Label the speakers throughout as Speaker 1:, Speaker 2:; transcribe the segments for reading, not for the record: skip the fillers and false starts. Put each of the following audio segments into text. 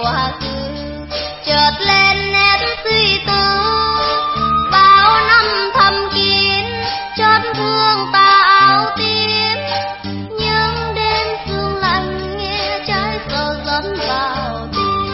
Speaker 1: quá khứ, chợt lên nét suy tư. Bao năm thầm kín, chót thương ta áo tím, những đêm sương lạnh nghe trái sầu dẫn vào tim.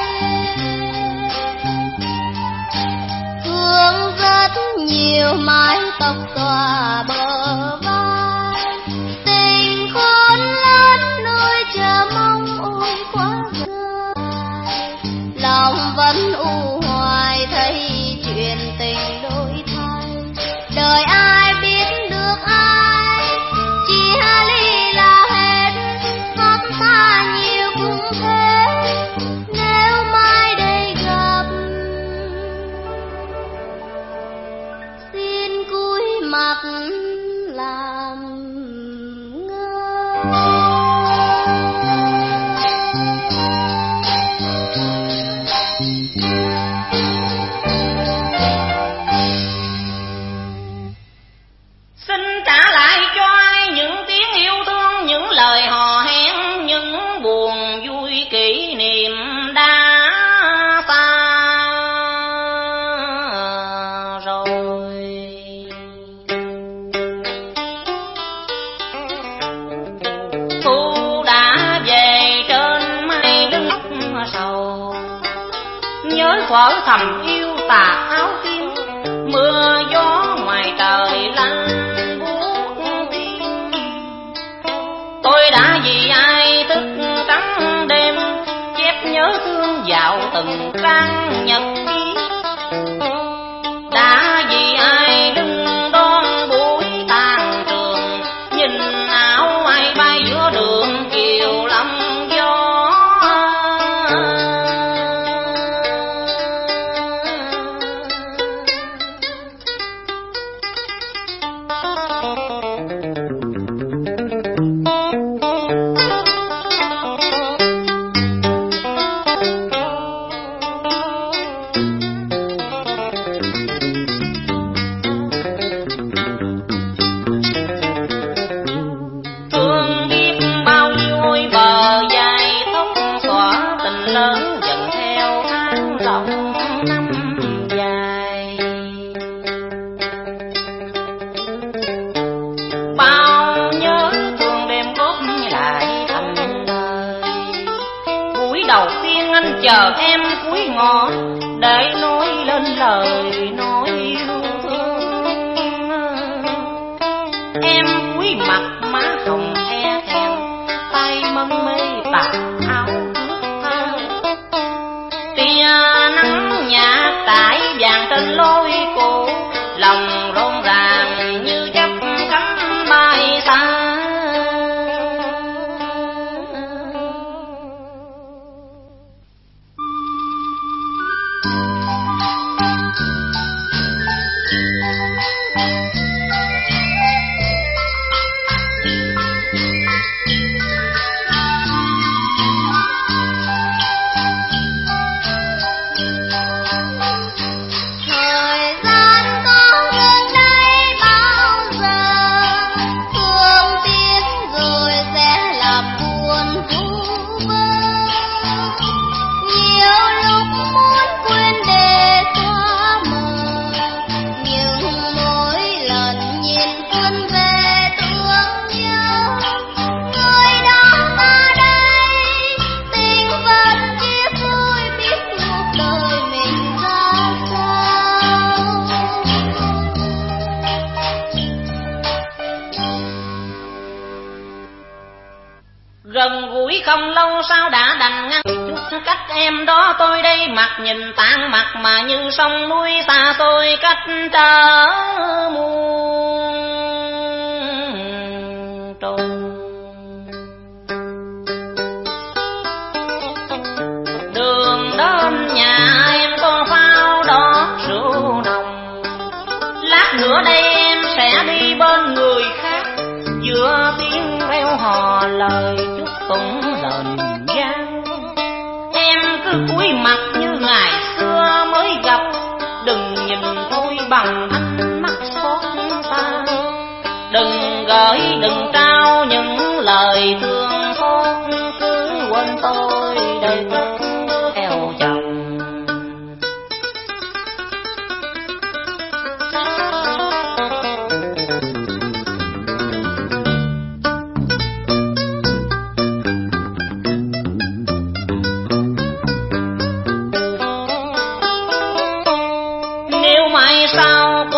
Speaker 1: Thương rất nhiều mái tóc xòa bờ vai, tình khôn lớn nỗi chờ mong ôi quá dài. Lòng vẫn u hoài thấy chuyện tình đổi thay, đời ai biết được ai, chỉ hai ly là hết, xót xa nhiều cũng thế. Nếu mai đây gặp, xin cúi mặt làm ngơ.
Speaker 2: Xin trả lại cho ai những tiếng yêu thương, những lời hò hẹn, những buồn vui kỷ niệm đã xa rồi. Thu đã về trên mây đứng sầu, nhớ thuở thầm yêu tà áo tím, mưa gió ngoài trời lạnh buốt tim. Tôi đã vì ai thức trắng đêm, chép nhớ thương vào từng trang nhật ký. Đã vì ai đứng đón buổi tan trường, nhìn áo ai bay giữa đường chiều lắm gió. Thương biết bao nhiêu ôi bờ dài tóc xõa, tình lớn dần theo tháng rộng năm dài. Bao nhớ thương đêm góp lại thành lời, buổi đầu tiên anh chờ em cuối ngõ để nói lên lời nói yêu thương. Em cúi mặt má hồng e thẹn, tay mân mê tà áo ướt tha. Tia nắng nhạt trải vàng trên lối cũ, lòng rộn ràng như chấp cánh bay xa.
Speaker 1: Thời gian có ngừng đây bao giờ, thương tiếc rồi sẽ làm buồn vu vơ. Nhiều lúc muốn quên để xóa mờ, nhưng mỗi lần nhìn xuân về thương nhớ. Người đó ta đây, tình vẫn tiếc nuối, biết cuộc đời mình ra sao.
Speaker 2: Gần gũi không lâu sau đã đành ngăn chút cách em đó. Tôi đây mặt nhìn tàn mặt mà như sông núi xa tôi cách trở muôn trùng. Đường đến nhà em có pháo đỏ rượu nồng, lát nữa đây em sẽ đi bên người khác, giữa tiếng reo hò lời chúc tụng rền vang. Em cứ cúi mặt như ngày xưa mới gặp, đừng nhìn tôi bằng ánh mắt xót xa. Đừng gửi đừng trao những lời thương xót, cứ quên tôi đời cất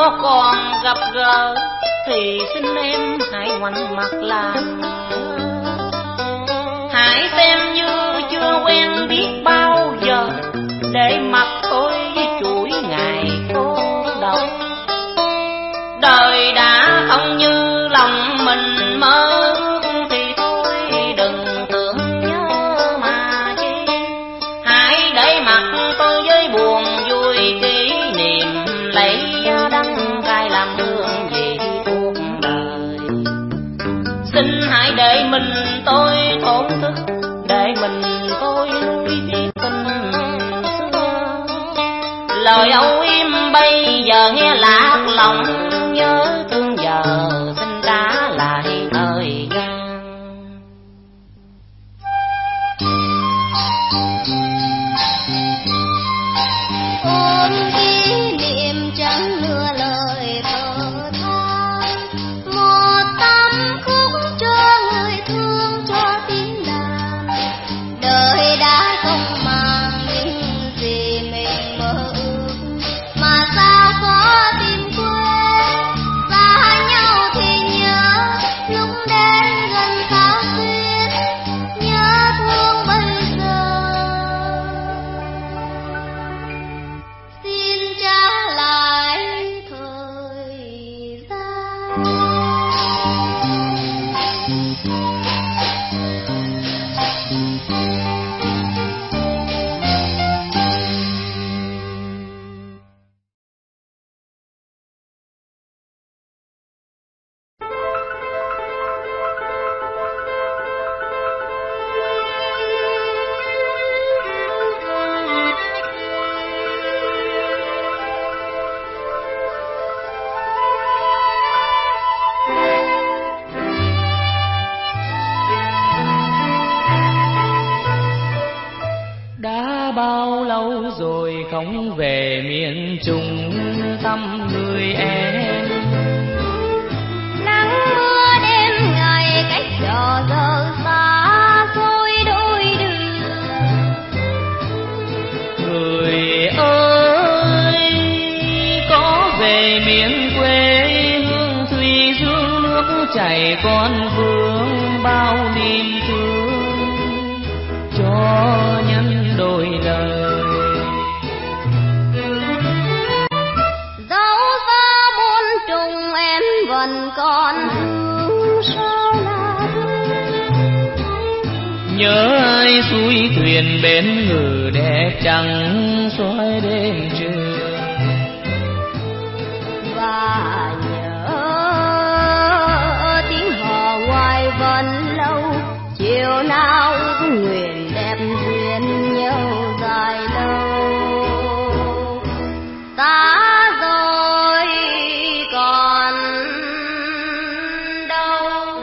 Speaker 2: có còn gặp gỡ thì xin em hãy ngoảnh mặt làm ngơ. Hãy xem như chưa quen biết bao giờ, để mặc tôi với chuỗi ngày cô độc. Đời đã không như lòng mình mơ thì thôi đừng tưởng nhớ mà chi. Hãy để mặc tôi với buồn vui kỷ niệm, lấy đắng cay làm hương vị cuộc đời. Xin hãy để mình tôi thổn thức, để mình tôi nuối tiếc tình xưa. Lời âu yếm bây giờ nghe lạc lòng, nhớ thương giờ xin trả lại thời gian.
Speaker 1: Ôm kỷ niệm chẳng nửa lời thở than, một tâm khúc cho người thương cho tiếng đàn. Đời đã không mang những gì mình mơ ước, mà sao có tìm quên. Xa nhau thì nhớ lúc đến gần xa xuyên, nhớ thương bây giờ. Xin trả lại thời gian.
Speaker 2: Đã bao lâu rồi không về miền Trung thăm người em.
Speaker 1: Nắng mưa đêm ngày cách trò giờ xa xôi đôi đường.
Speaker 2: Người ơi có về miền quê hương thủy dương nước chảy con vương, bao niềm thương cho nhân đôi lời.
Speaker 1: Dẫu xa muôn trùng em vẫn còn thương sao là
Speaker 2: Nhớ ai xuôi thuyền bến ngự đẹp trăng soi đêm trường.
Speaker 1: và nhớ tiếng hò ngoài vẫn lâu, chiều nào ước nguyện đẹp duyên nhau dài lâu. Ta rồi còn đâu.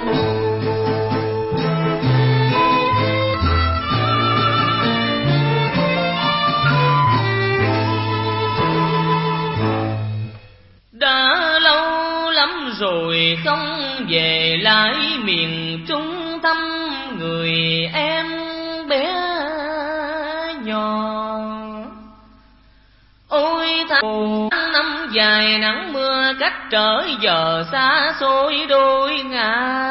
Speaker 2: Đã lâu lắm rồi không về lại miền Trung thăm người em bé nhỏ. Ôi tháng năm dài nắng mưa cách trở giờ xa xôi đôi ngả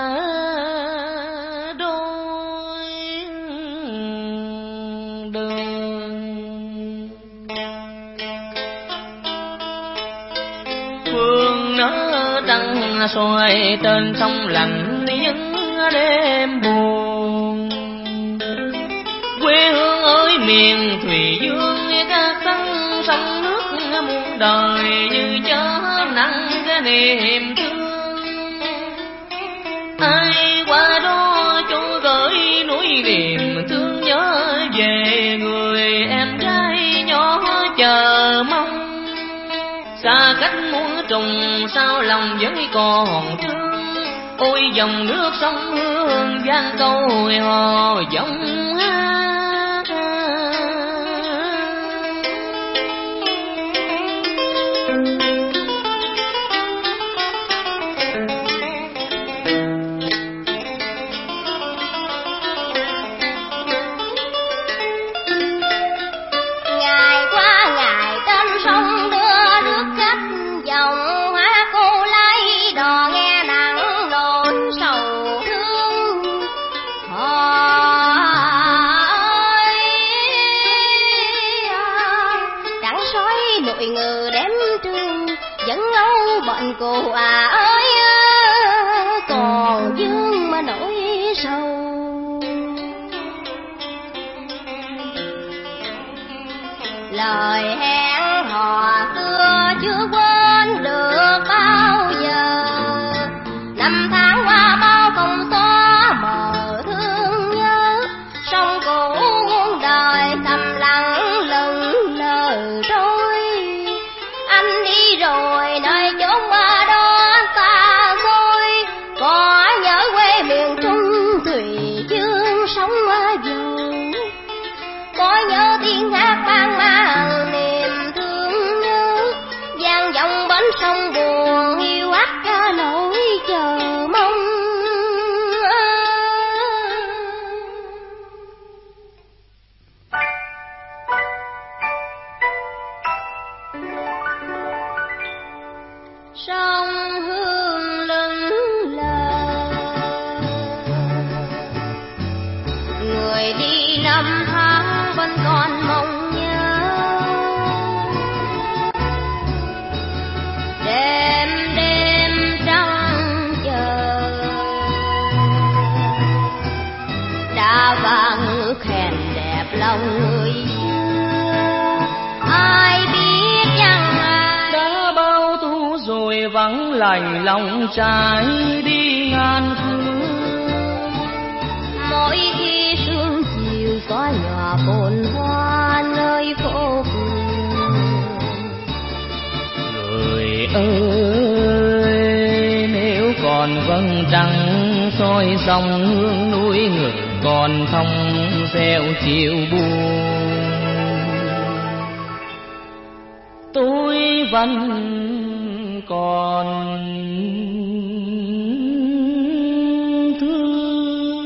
Speaker 2: đôi đường. Phương nở trăng soi trên sông lạnh những đêm buồn. Quê hương ơi miền thủy dương các sông sông nước muôn đời như chớ nặng cái niềm thương. Ai qua đó cho gửi nỗi niềm thương nhớ về người em trai nhỏ chờ mong. Xa cách muôn trùng sao lòng vẫn còn thương. Ôi dòng nước sông Hương vang câu hồi hò giọng hát.
Speaker 1: Ngày qua ngày trên sông đưa nước khách vào mệnh cô ơi còn vương mà nỗi sầu. Lời hẹn hò xưa chưa quên được bao giờ, năm tháng qua bao không xóa mờ thương nhớ. Sông cũ muôn đời thầm lặng lững lờ trôi, anh đi rồi nơi chốn mà đó xa xôi. Có nhớ quê miền Trung thủy chương sống ở dầu, có nhớ tiếng hát mang mang niềm thương nhớ, vang vọng bến sông buồn hiu hắt cả nỗi chờ mong. Sông hương lững lờ, người đi năm tháng vẫn còn mong nhớ. Đêm đêm trăng chờ đã vang ước hẹn đẹp lòng người xưa. Ai biết rằng
Speaker 2: đã bao thu rồi vắng lạnh lòng trái đi ngàn phương.
Speaker 1: Mỗi khi sương chiều xóa nhòa phồn hoa nơi phố phường.
Speaker 2: Người ơi nếu còn vầng trăng soi dòng hương núi, người còn thông reo chiều buồn. Tôi vẫn còn thương.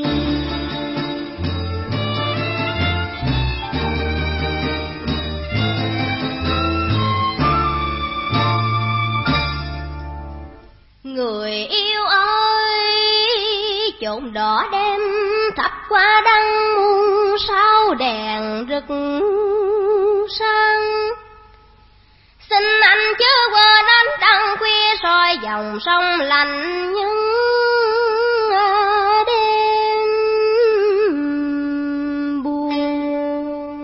Speaker 1: Người yêu ơi chốn đỏ đêm thắp qua đăng muôn sao đèn rực sáng. Xin anh chớ quên đến trăng khuya soi dòng sông lạnh những đêm buồn.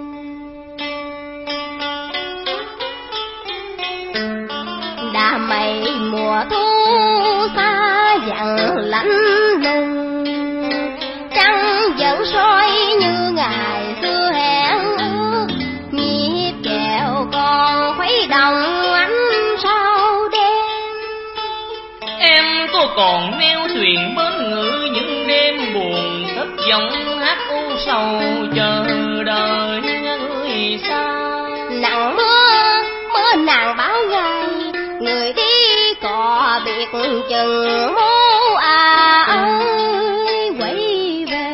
Speaker 1: Đã mấy mùa thu xa dặn lạnh lùng, trăng vẫn soi như ngày xưa hẹn ước. Nhịp kẹo còn khuấy động ánh sao đêm.
Speaker 2: Em có còn neo thuyền bến ngự những đêm buồn, thất vọng hát u sầu chờ đợi người xa.
Speaker 1: Nặng mưa mưa nàng báo ngày, người đi có biệt chừng mô ơi quay về.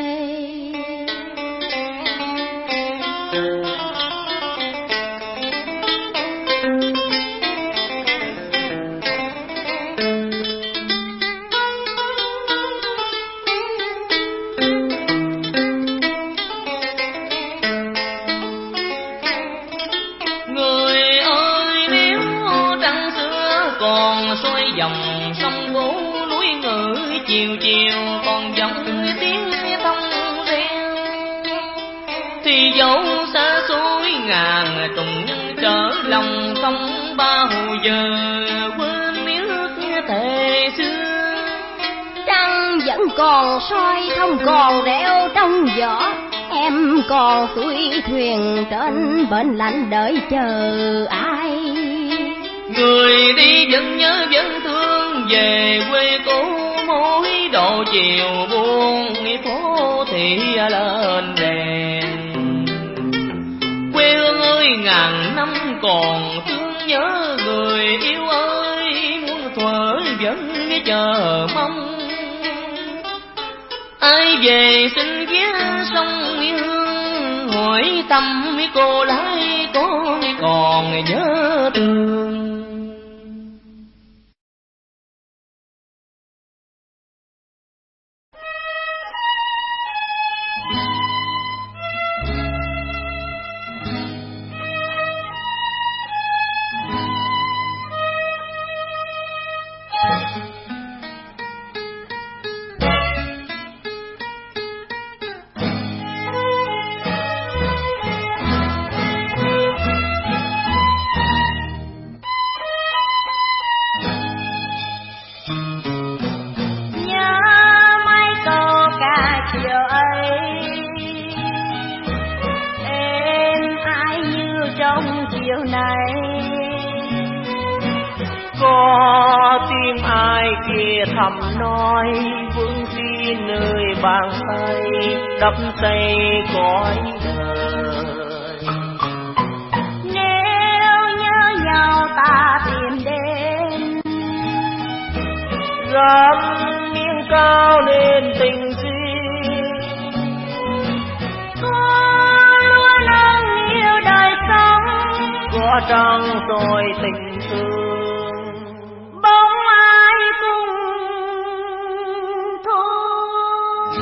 Speaker 2: Người ơi nếu trăng xưa còn soi dòng sông bố núi, ngự chiều chiều còn vọng tiếng thông reo, thì dẫu xa xôi ngàn trùng nhân trở lòng không bao giờ quên nước thề xưa.
Speaker 1: Trăng vẫn còn soi không còn reo trong gió, em còn tuổi thuyền trên bến lạnh đợi chờ ai.
Speaker 2: Người đi vẫn nhớ vẫn thương về quê cũ, mỗi độ chiều buông phố thị lên đèn. Quê hương ơi ngàn năm còn thương nhớ, người yêu ơi muôn thuở vẫn chờ mong. Ai về xin ghé sông Hương, hỏi thăm cô lái có còn nhớ thương.
Speaker 1: chiều nay.
Speaker 2: Có tiếng ai kia thầm nói vương phi nơi bàn tay đắp xây cõi đời.
Speaker 1: Nếu nhớ nhau ta tìm đến,
Speaker 2: dám miếng cao nên tình duyên.
Speaker 1: có luôn nâng yêu đời sống,
Speaker 2: Có trăng rồi tình thương.
Speaker 1: bóng ai cùng thôi.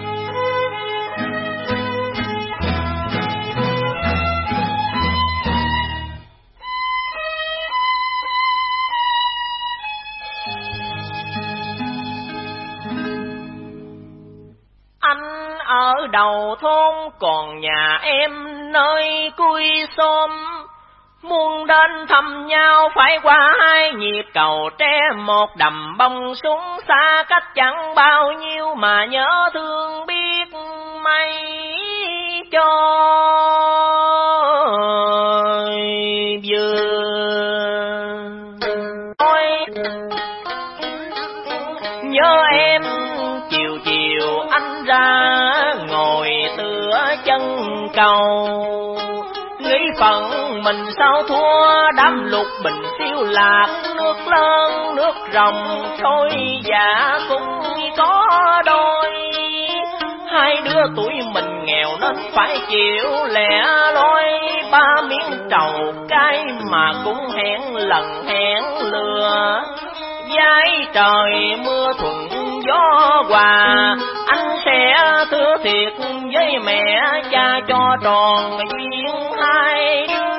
Speaker 2: Anh ở đầu thôn còn nhà em nơi cuối xóm. Muốn đến thăm nhau phải qua hai nhịp cầu tre, một đầm bông súng xa cách chẳng bao nhiêu mà nhớ thương biết mấy cho vừa. Ôi nhớ em chiều chiều anh ra ngồi tựa chân cầu, nghĩ phận mình sao thua đám lục bình siêu lạc, nước lớn nước rồng thôi dạ cũng có đôi. Hai đứa tuổi mình nghèo nên phải chịu lẻ loi, ba miếng trầu cay mà cũng hẹn lần hẹn lừa. Giái trời mưa thuận gió hòa, anh sẽ thưa thiệt với mẹ cha cho tròn duyên hai đứa.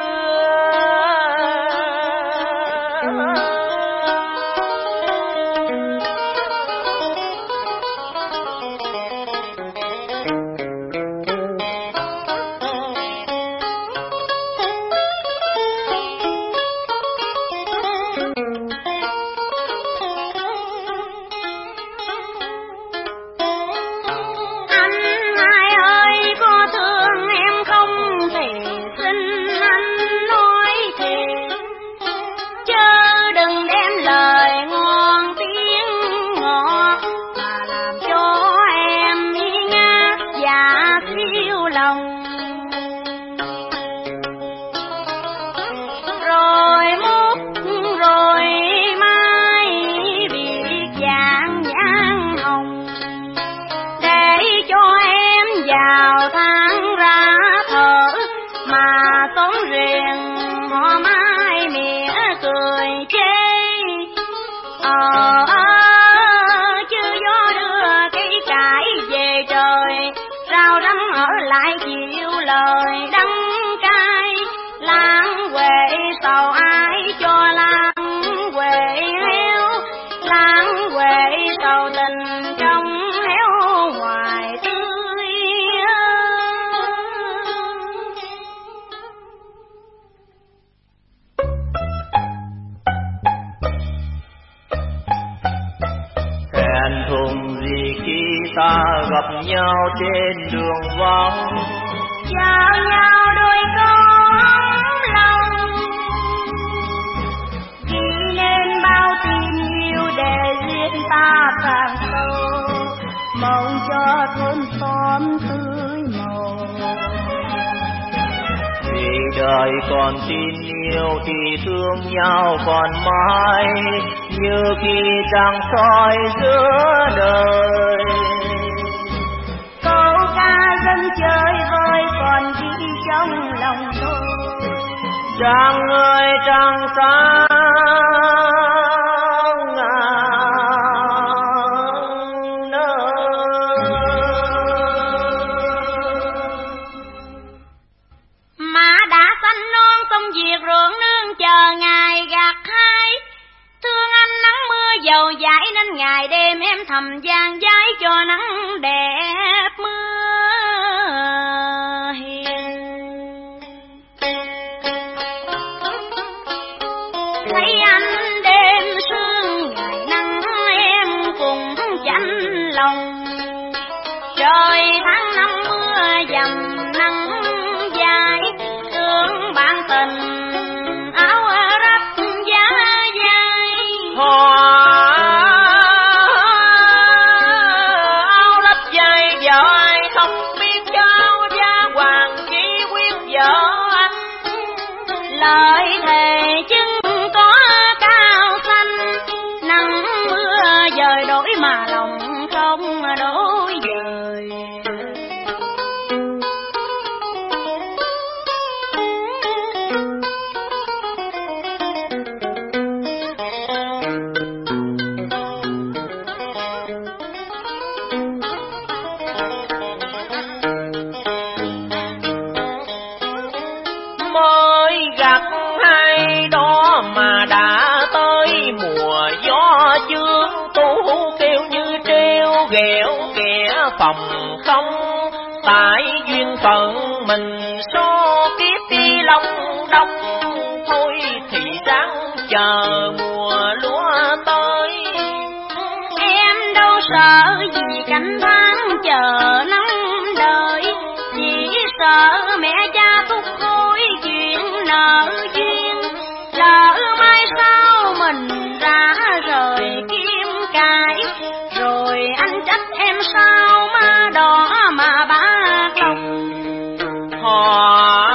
Speaker 2: Ta gặp nhau trên đường vắng,
Speaker 1: chào nhau đôi con lòng, ghi nên bao tình yêu để duyên ta càng sâu, mong cho thôn xóm tươi màu.
Speaker 2: Vì đời còn tin yêu thì thương nhau còn mãi, như khi trăng soi giữa đời.
Speaker 1: Câu ca dân chơi vơi còn ghi trong lòng tôi,
Speaker 2: Trăng ơi trăng sáng
Speaker 1: má đã xanh non công việc ruộng nương chờ ngày gặt hái. Thương anh nắng mưa dầu dãi nên ngày đêm em thầm gian giái cho nắng đẹp mưa hiền. Thấy anh đêm sương ngày nắng em cùng chạnh lòng, trời tháng năm mưa dầm nắng dài thương bạn tình lời thề chứng có cao xanh, nắng mưa dời đổi mà lòng không đổi dời.
Speaker 2: Mới gặt hay đó mà đã tới mùa gió chương, tú kêu như treo ghẹo kẻ phòng không. Tại duyên phận mình số kiếp đi long đông, thôi thì ráng chờ mùa lúa tới.
Speaker 1: Em đâu sợ gì canh tháng chờ năm đời, chỉ sợ mẹ cha thúc hối chuyện nợ duyên. Lỡ mai sau mình ra rời kiếm cài, rồi anh trách em sao má đỏ mà bá lòng.
Speaker 2: Họ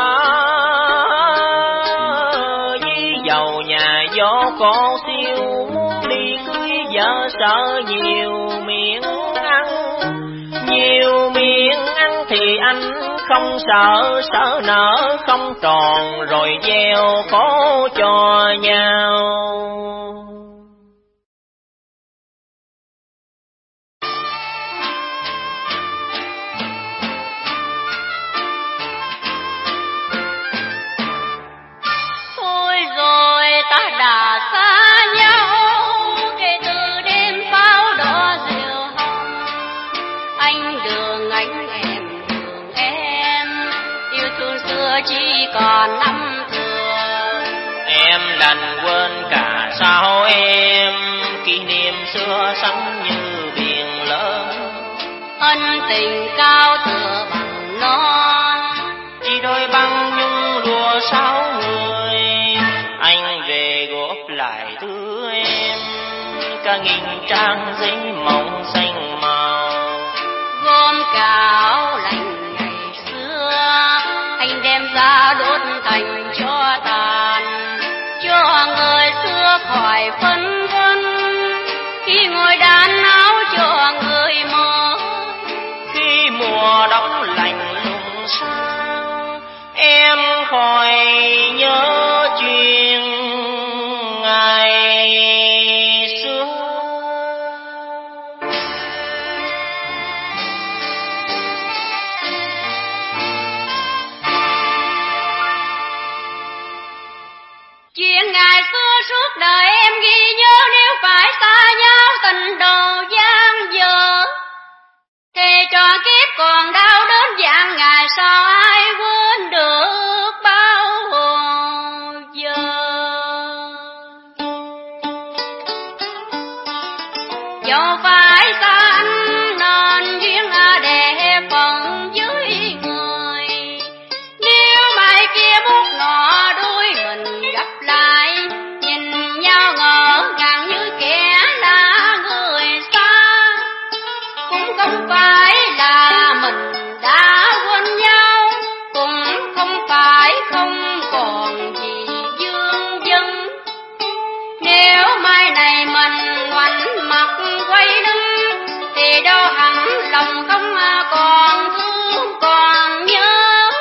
Speaker 2: với giàu nhà gió cô siêu, muốn đi cưới vợ sợ nhiều miệng ăn. Nhiều miệng ăn thì anh không sợ, sợ nợ không tròn rồi gieo khổ cho nhau.
Speaker 1: Thôi rồi ta đã xa nhau, kể từ đêm pháo đỏ diều hồng. Anh đường anh em đường em, yêu thương xưa chỉ còn năm thường.
Speaker 2: Em đành quên cả sao em, kỷ niệm xưa sánh như biển lớn.
Speaker 1: Ân tình cao tựa bằng non,
Speaker 2: Chỉ đôi băng nhung lụa sáu người. Anh về góp lại thứ em, cả nghìn trang giấy mộng xanh màu.
Speaker 1: gom cả áo lạnh ngày xưa, anh đem ra đốt thành cho tàn, cho người xưa khỏi phân vân khi ngồi đàn áo cho người mới.
Speaker 2: Khi mùa đông lạnh lùng sang, em khỏi nhớ chuyện ngày xưa.
Speaker 1: Chuyện ngày xưa suốt đời em ghi nhớ, nếu phải xa nhau tình đầu gian dở. Thì trò kiếp còn đau đớn dạng ngày sau ai quên được bao giờ. Dẫu phải xa anh nên duyên để phận với người, nếu mai kia bút ngọ đôi mình gặp lại, nhìn nhau ngỡ ngàng như kẻ đã người xa. Cũng không phải là mình đã quên nhau, cũng không phải không còn gì vương vấn. Nếu mai này mình ngoảnh mặt quay lưng, thì đâu hẳn lòng không còn thương còn nhớ.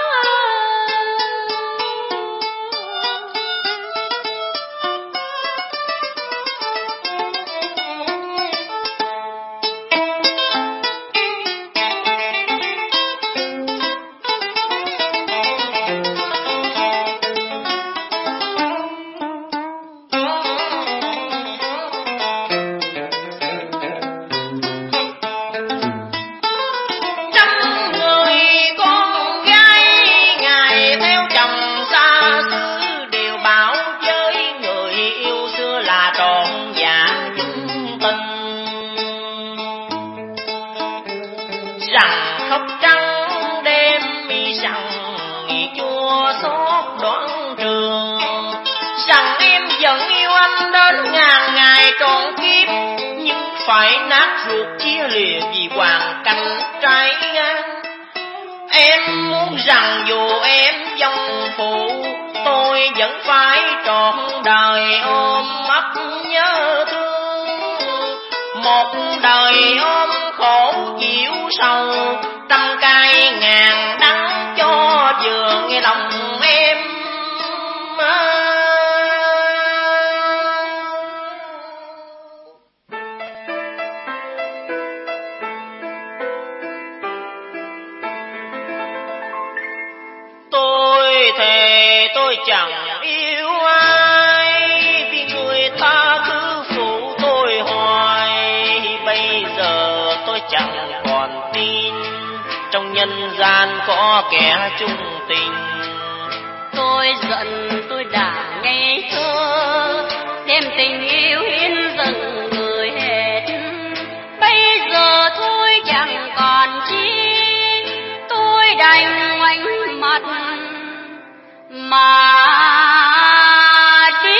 Speaker 2: phải nát ruột chia lìa vì hoàn cảnh trái ngang. Em muốn rằng dù em dòng phụ, tôi vẫn phải trọn đời ôm ấp nhớ thương, một đời ôm khổ chịu sầu, trăm cay ngàn đắng cho vừa nghe lòng em. Tôi thề tôi chẳng yêu ai, vì người ta cứ phụ tôi hoài. Bây giờ tôi chẳng còn tin trong nhân gian có kẻ chung tình.
Speaker 1: Tôi giận tôi đã ngây thơ, đem tình yêu hiến dâng người hết. Bây giờ tôi chẳng còn chi, tôi đành ngoảnh mặt mà đi.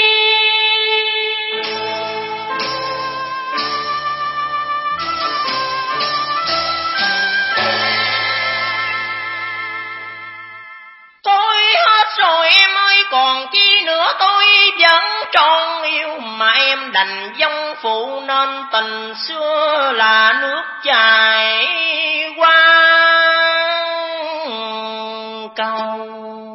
Speaker 2: Tôi hết rồi em ơi, còn chi nữa, tôi vẫn trọn yêu mà em đành vong phụ, nên tình xưa là nước chảy qua cầu.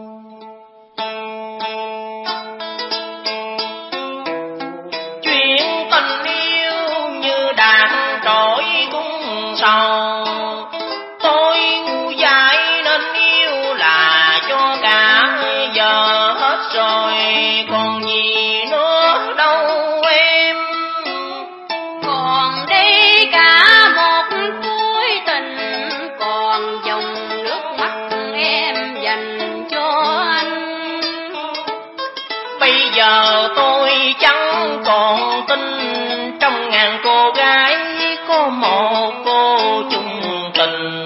Speaker 2: Chuyện tình yêu như đàn trỗi cung sầu, tôi ngu dại nên yêu là cho cả giờ hết rồi, còn gì nữa đâu em.
Speaker 1: Còn đây cả một cuối tình, còn dòng nước mắt em dành cho anh.
Speaker 2: Bây giờ tôi chẳng còn tin trong ngàn cô gái có một cô chung tình.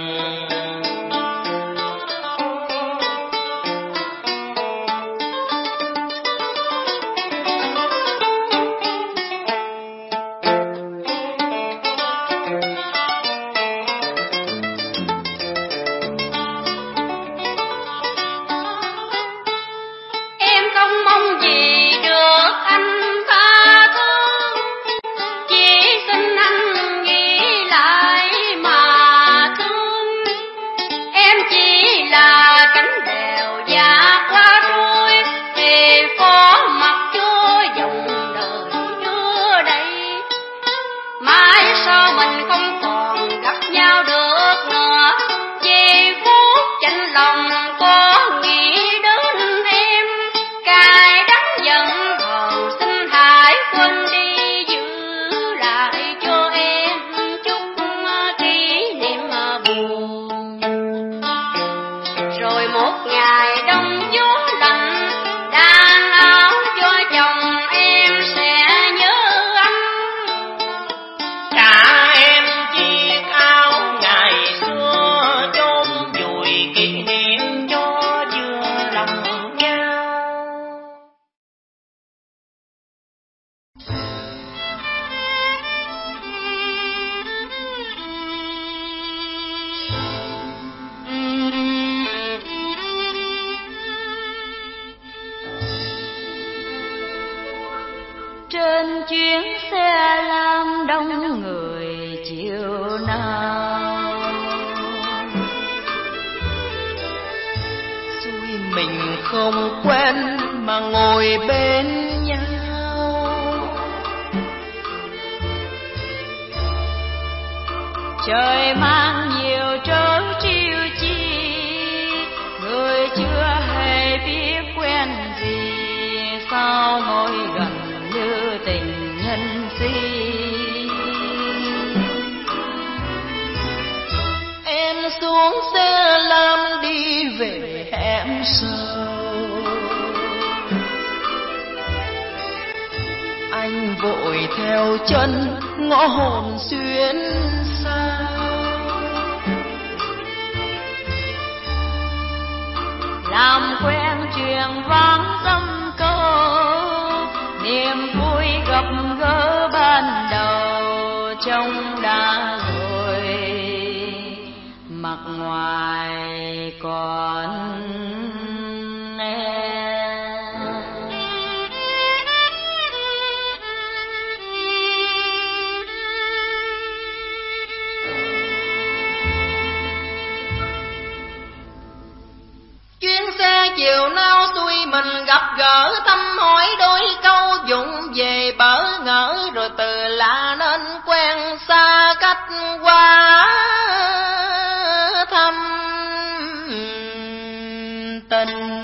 Speaker 1: Em không mong gì được anh tha thứ, chỉ xin anh nghĩ lại mà thương. Em chỉ là cánh đèo già qua trôi, thì phó mặc cho dòng đời đưa đây. Mãi sau mình không còn gặp nhau được nữa, vì phút chạnh lòng có nghĩ đến em. Cay đắng giận hờn xin hãy quên đi, giữ lại cho em chút kỷ niệm buồn. Rồi một ngày đông gió lạnh, đan áo cho chồng em sẽ nhớ anh.
Speaker 2: Cả em chiếc áo ngày xưa chôn vùi kỷ niệm cho vừa lòng nhau.
Speaker 1: Trên chuyến xe lam đông người chiều nào,
Speaker 2: Xui mình không quen mà ngồi bên nhau.
Speaker 1: trời mang nhiều trớ trêu chi, người chưa hề biết quen gì, sao ngồi gần như tình nhân si.
Speaker 2: Em xuống xe lam đi về em sầu, anh vội theo chân ngõ hồn xuyên sao.
Speaker 1: Làm quen chuyện vắng dăm câu, niềm vui gặp gỡ ban đầu trông đã rồi, mặt ngoài còn em.
Speaker 2: gỡ thăm hỏi đôi câu vụng về bỡ ngỡ, rồi từ lạ nên quen xa cách qua thăm tình.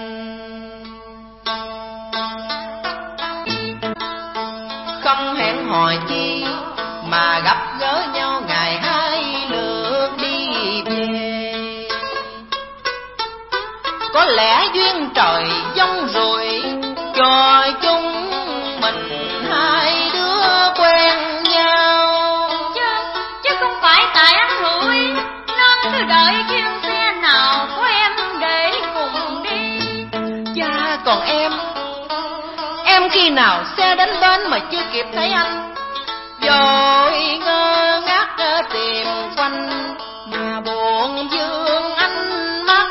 Speaker 2: Không hẹn hò chi mà gặp gỡ nhau ngày hai lượt đi về, có lẽ duyên trời dông rồi cho chúng mình hai đứa quen nhau.
Speaker 1: Chứ không phải tại anh Hủi nên cứ đợi chuyến xe nào của em để cùng đi.
Speaker 2: Dạ còn em khi nào xe đến bến mà chưa kịp thấy anh, rồi ngơ ngác tìm quanh mà buồn vương ánh mắt.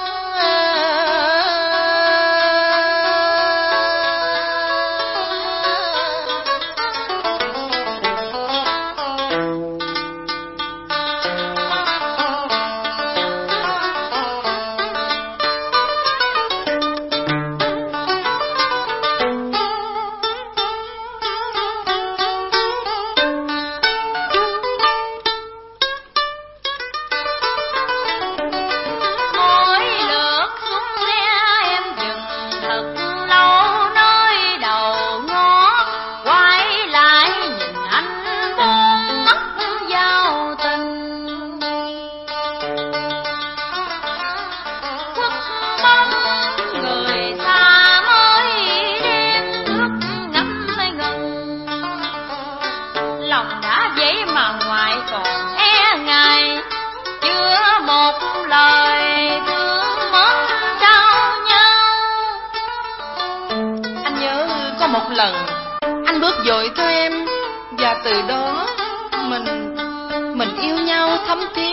Speaker 2: Một lần anh bước dội theo em, và từ đó mình yêu nhau thấm thiết.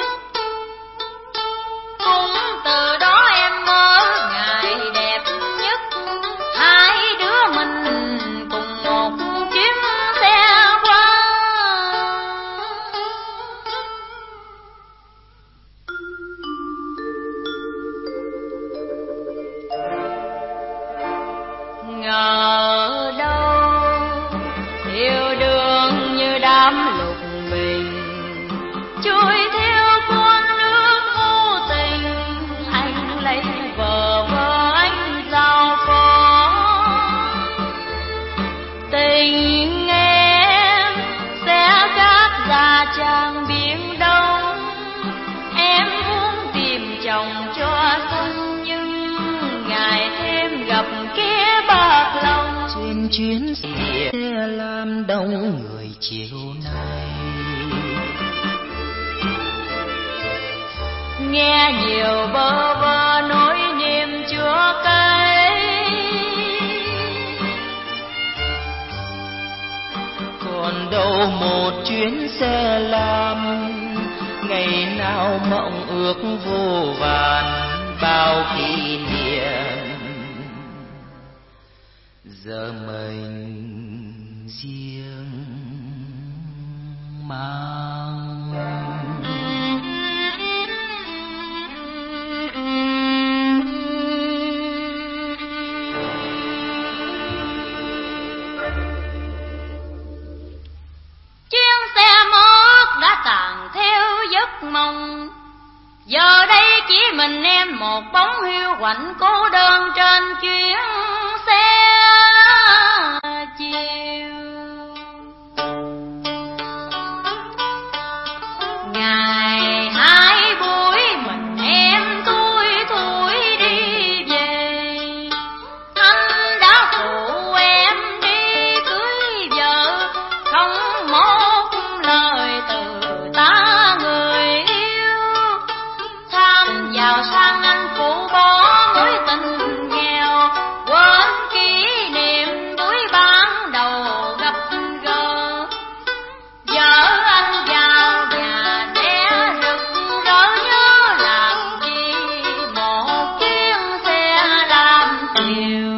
Speaker 1: Cũng từ đó em mơ ngày đẹp nhất, hai đứa mình cùng một chuyến xe qua. Ngờ đâu yêu đương như đám lục bình, trôi theo con nước vô tình. Anh lấy vợ anh giàu có, tình em sẽ khác ra chàng biển đông. Em muốn tìm chồng cho thân, nhưng ngày thêm gặp kia bạc lòng.
Speaker 2: Trên chuyến xe lam đông người chiều nay,
Speaker 1: nghe nhiều bơ vơ nỗi niềm chua cay.
Speaker 2: Còn đâu một chuyến xe lam, ngày nào mộng ước vô vàn bao kỷ niệm. Giờ mình riêng mang.
Speaker 1: Chuyến xe mất đã tàn theo giấc mộng, giờ đây chỉ mình em một bóng hiu quạnh cô đơn trên chuyến xe chiều. Ngày hai buổi mình em tôi đi về, anh đã phụ em đi cưới vợ, không một lời từ ta người yêu. Tham giàu sang anh phụ bỏ mối tình nghèo, quên kỷ niệm buổi ban đầu gặp gỡ. Giờ anh vào nhà sẽ rực rỡ, nhớ làm gì một chuyến xe lam chiều.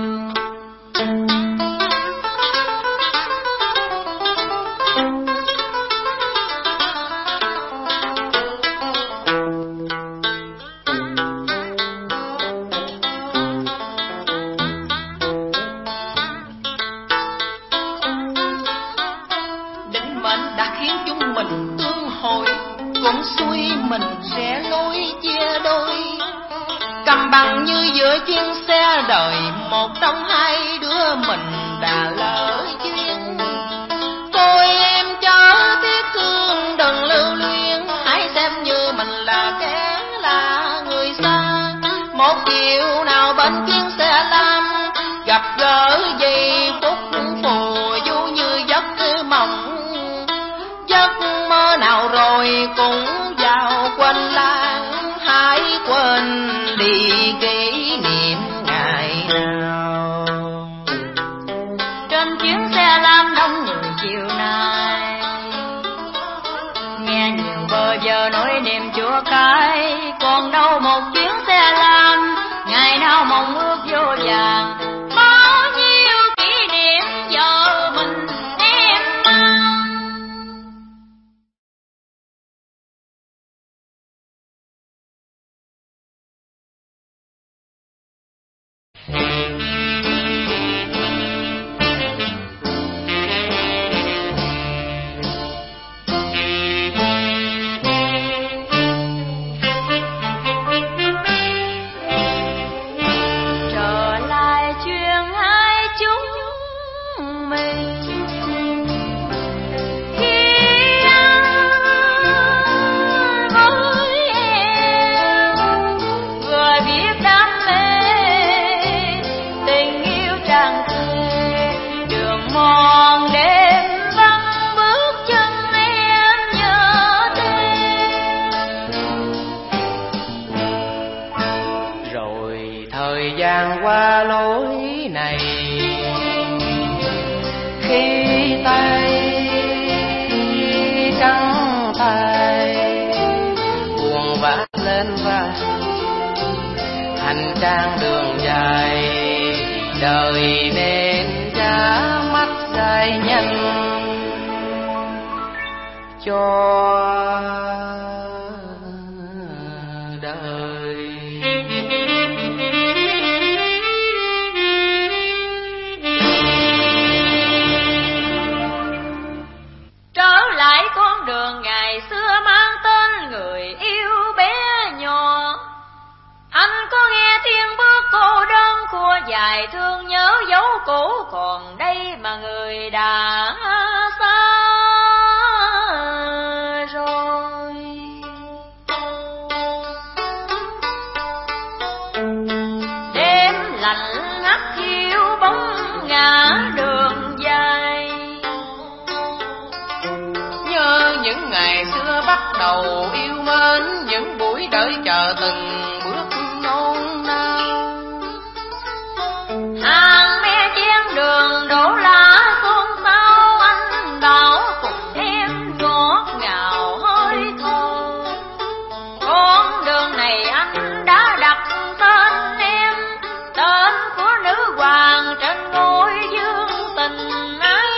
Speaker 2: mình sẽ lối chia đôi, cầm bằng như giữa chuyến xe đời, một trong hai đứa mình đã lỡ duyên. Thôi em chớ tiếc thương đừng lưu luyến, hãy xem như mình là kẻ là người xa. Một chiều nào bên chuyến xe lam, gặp gỡ giây phút phù du như giấc mộng. Giấc mơ nào rồi cũng vào quên lãng, hãy quên đi kỷ niệm ngày nào.
Speaker 1: Trên chuyến xe lam đông người chiều nay, nghe nhiều bơ vơ nỗi niềm chua cay. Còn đâu một chuyến xe lam, ngày nào mong ước vô vàng, bao nhiêu kỷ niệm giờ mình em mang. Trở lại chuyện hai chúng mình, khi anh với em vừa biết đam mê, tình yêu tràn trề, đường mòn đêm vắng bước chân em nhớ tên.
Speaker 2: Rồi thời gian qua lối này, khi tay trắng tay buồn vã lên vai, hành trang đường dài đời nên giá mắt dài nhanh cho đời.
Speaker 1: Trở lại con đường ngày xưa mang tên người yêu bé nhỏ, anh có nghe tiếng bước cô đơn khua dài, thương nhớ dấu cũ còn đây mà người đã xa rồi. Đêm lạnh ngắt hiu bóng ngã đường dài,
Speaker 2: Nhớ những ngày xưa bắt đầu yêu mến, những buổi đợi chờ từng bước nôn nao.
Speaker 1: hàng me chen đường đổ lá xôn xao, anh bảo cùng em ngọt ngào hơi thở. Con đường này anh đã đặt tên em, tên của nữ hoàng trên ngôi dương tình ấy.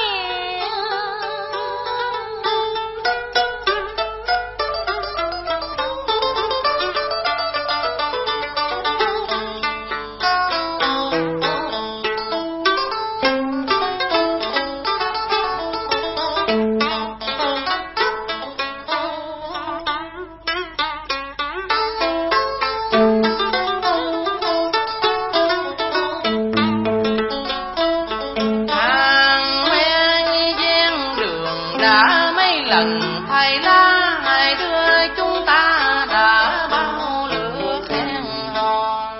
Speaker 2: Hàng me ven đường đã mấy lần thay lá, hai đứa chúng ta đã bao lửa khen hò.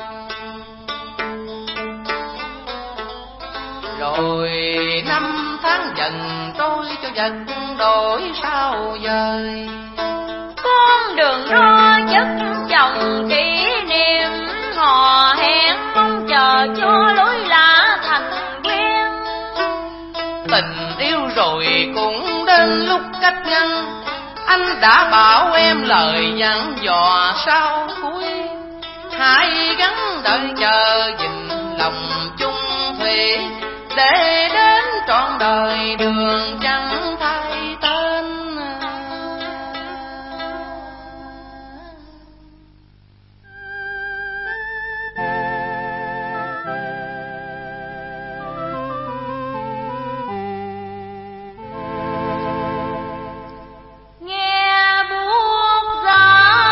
Speaker 2: Rồi năm tháng dần trôi cho vật đổi sao dời.
Speaker 1: Con đường ro chất chồng kỷ niệm, hò hẹn mong chờ cho lối lạ thành quen.
Speaker 2: Tình yêu rồi cũng đến lúc cách ngăn, anh đã bảo em lời dặn dò sau cuối. Hãy gắng đợi chờ gìn lòng chung thủy, để đến trọn đời đường chẳng thay tên.
Speaker 1: Nghe buốt giá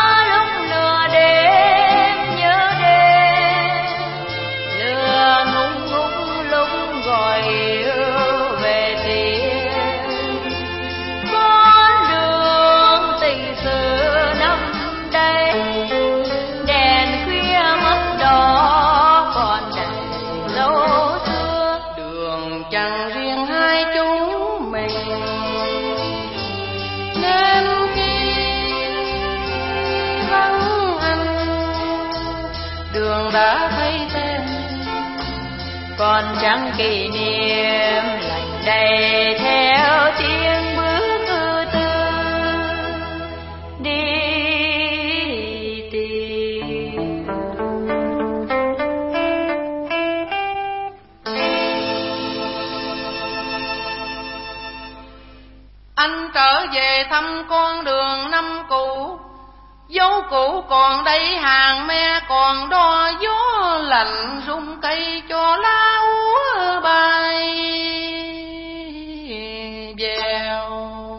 Speaker 2: còn chẳng kỷ niệm lành đầy theo tiếng bước ưu tư đi tìm.
Speaker 3: Anh trở về thăm con đường năm cũ, dấu cũ còn đây hàng me còn đo, gió lạnh rung cây cho lá úa bay vèo.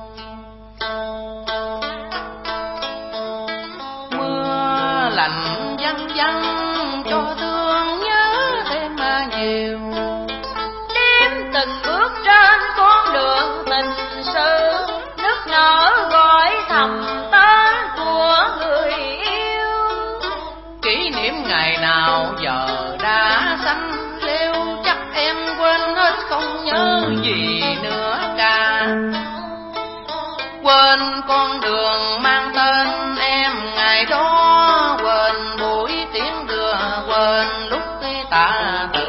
Speaker 3: Mưa lạnh văng văng cho thương nhớ thêm mà nhiều,
Speaker 2: đêm từng bước trên con đường tình sự, nước nở gọi thầm tên của người yêu.
Speaker 3: Kỷ niệm ngày nào giờ đã xanh leo, chắc em quên hết không nhớ gì nữa cả. Quên con đường mang tên em ngày đó, quên buổi tiếng đưa, quên lúc tạ từ.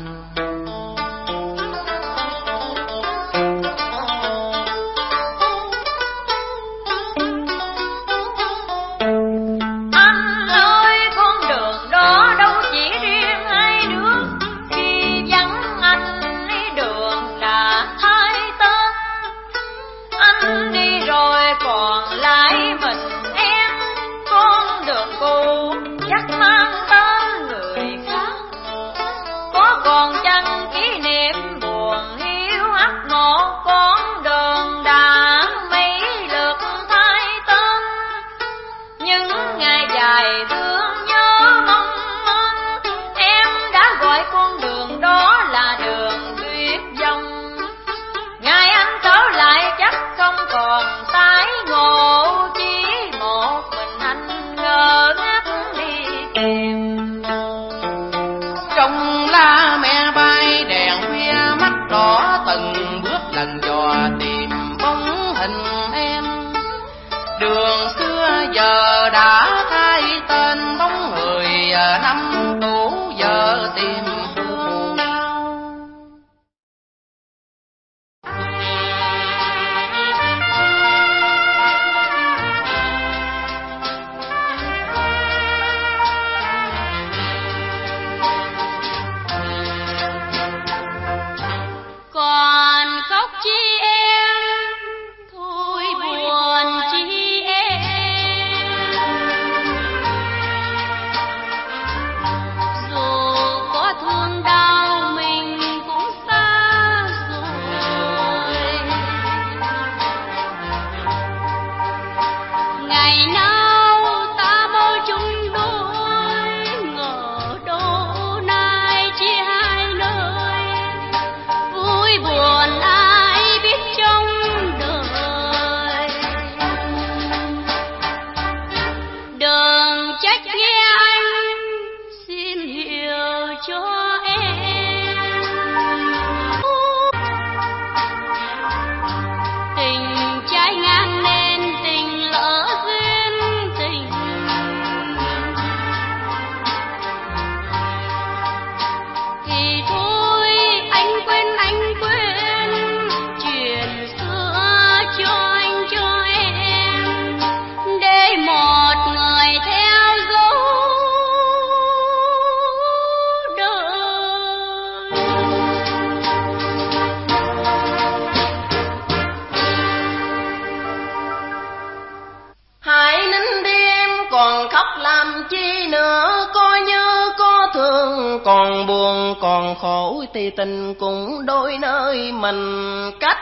Speaker 3: Còn buồn còn khổ thì tình cũng đôi nơi mình cách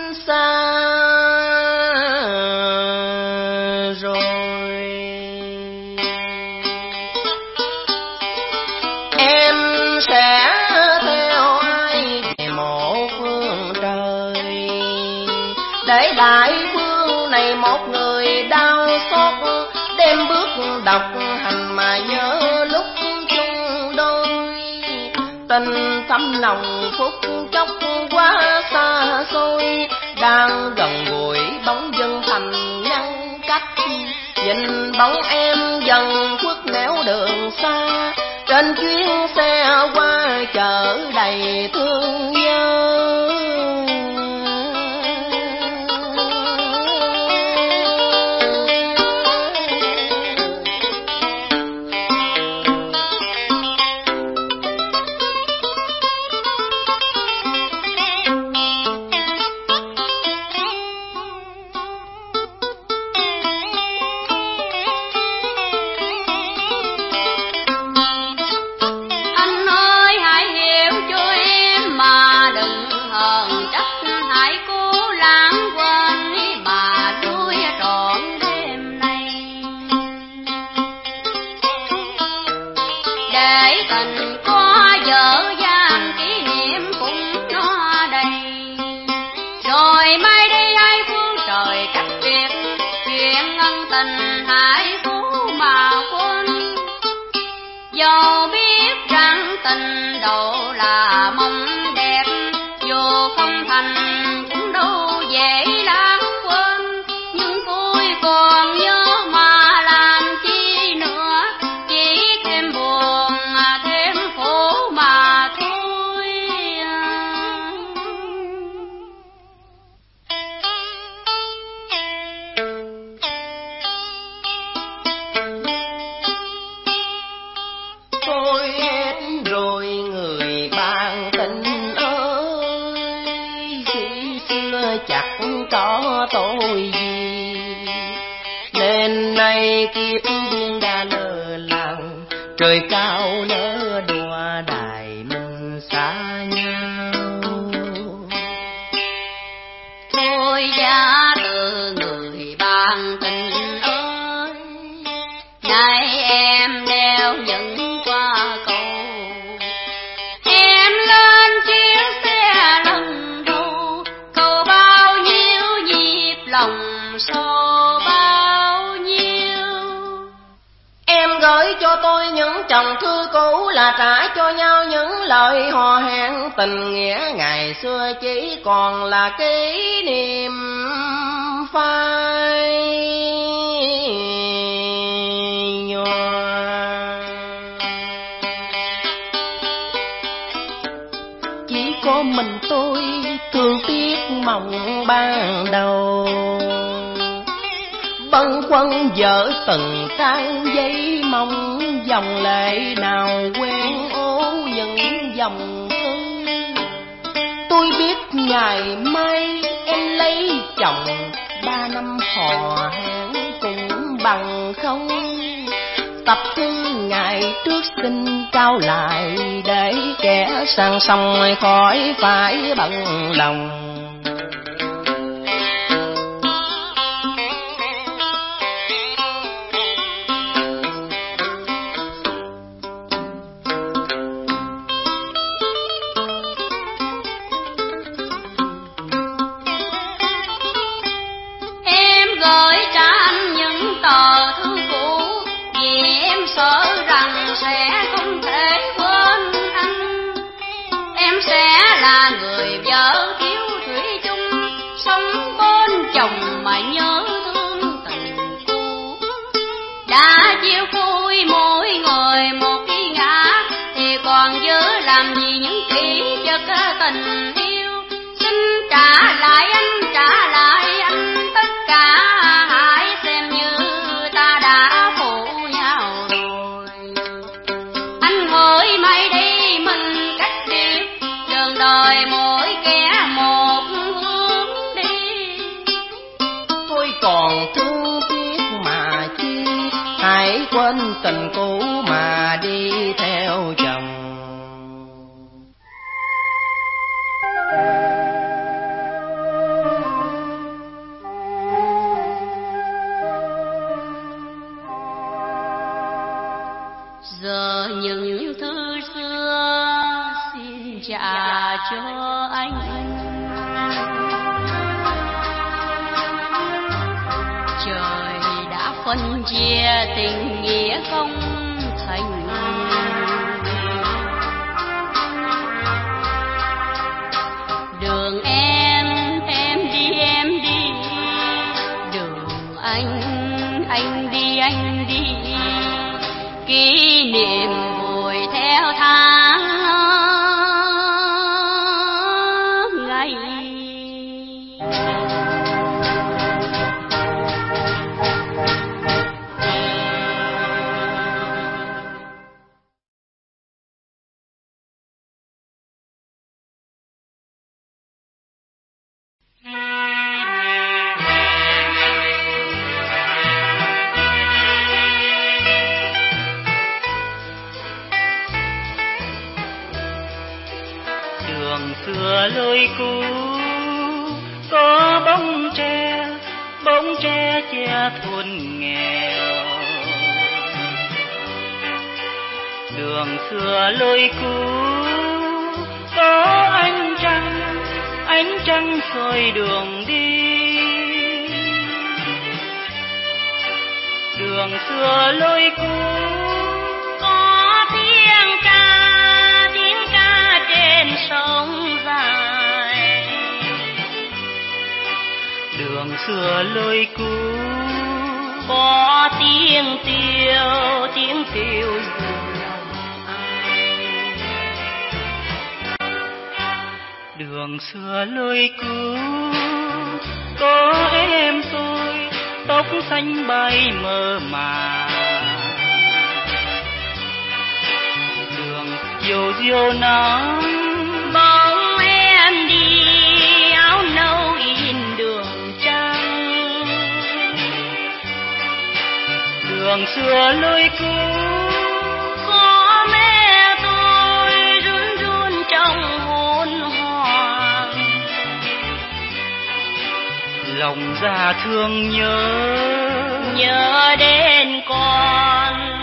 Speaker 3: xa rồi. Em sẽ theo ai về một phương trời, để đại phương này một người đau xót, đem bước độc hành mà nhớ lúc chung đôi. Tình thâm lòng phút chốc quá xa xôi, đang gần gũi bóng dưng thành ngăn cách. Nhìn bóng em dần khuất nẻo đường xa, trên chuyến xe qua chở đầy thương nhớ. Trời cao nỡ đùa đài mình xa nhau.
Speaker 1: Thôi giá từ người bạn tình ơi, nay em đeo những qua cầu. Em lên chiếc xe lần đầu, cầu bao nhiêu nhịp lòng sâu bao nhiêu.
Speaker 3: Em gửi cho tôi những chồng thư cũ là trả cho nhau những lời hò hẹn tình nghĩa ngày xưa chỉ còn là kỷ niệm phai nhòa. Chỉ có mình tôi thương tiếc mộng ban đầu, bâng khuâng vỡ từng trang giấy mong, dòng lệ nào quen ố những dòng thư. Tôi biết ngày mai em lấy chồng, 3 năm hò hẹn cũng bằng không. Tập thư ngày trước xin trao lại, để kẻ sang sông khỏi phải bận lòng.
Speaker 1: Đã chiêu khui mỗi người một cái ngã, thì còn giữ làm gì những kỹ vật tình yêu. Xin trả lại anh tất cả, hãy xem như ta đã phụ nhau rồi. Anh hỡi mày đi mình cách biệt, đường đời mỗi kẻ một hướng đi.
Speaker 3: Tôi còn thương tiếc mà chi, hãy quên tình cũ mà đi theo chồng.
Speaker 1: Giờ những thư xưa xin trả cho anh. Trời đã phân chia tình nghĩa không thành. Đường em đi, đường anh đi. Kỷ niệm vùi theo tháng
Speaker 2: Đường xưa lối cũ có bóng tre che thôn nghèo. Đường xưa lối cũ có ánh trăng soi đường đi. Đường xưa lối cũ
Speaker 1: có tiếng ca trên sông dài.
Speaker 2: Đường xưa lối cũ
Speaker 1: có tiếng tiêu dừng lòng ai.
Speaker 2: Đường xưa lối cũ có em tôi tóc xanh bay mơ màng. Đường diều nắng
Speaker 1: bóng em đi áo nâu in đường trắng.
Speaker 2: Đường xưa lối cũ
Speaker 1: có mẹ tôi run trong hôn hoàng.
Speaker 2: lòng già thương nhớ
Speaker 1: đến con.